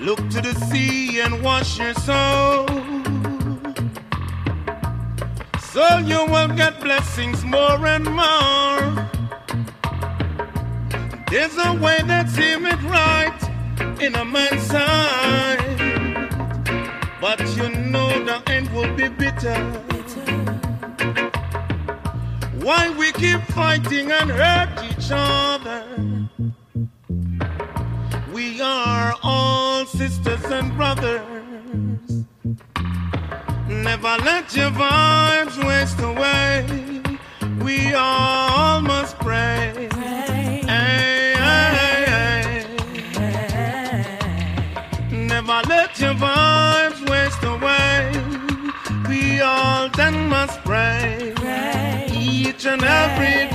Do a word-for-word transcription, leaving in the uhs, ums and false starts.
Look to the sea and wash your soul, so you will get blessings more and more. There's a way that seemeth right in a man's sight, but you know the end will be bitter. Why we keep fighting and hurt each other? We are all sisters and brothers. Never let your vibes waste away. We all must pray. Pray. Hey, hey, hey. Never let your vibes waste away. We all then must pray. Pray. Each and every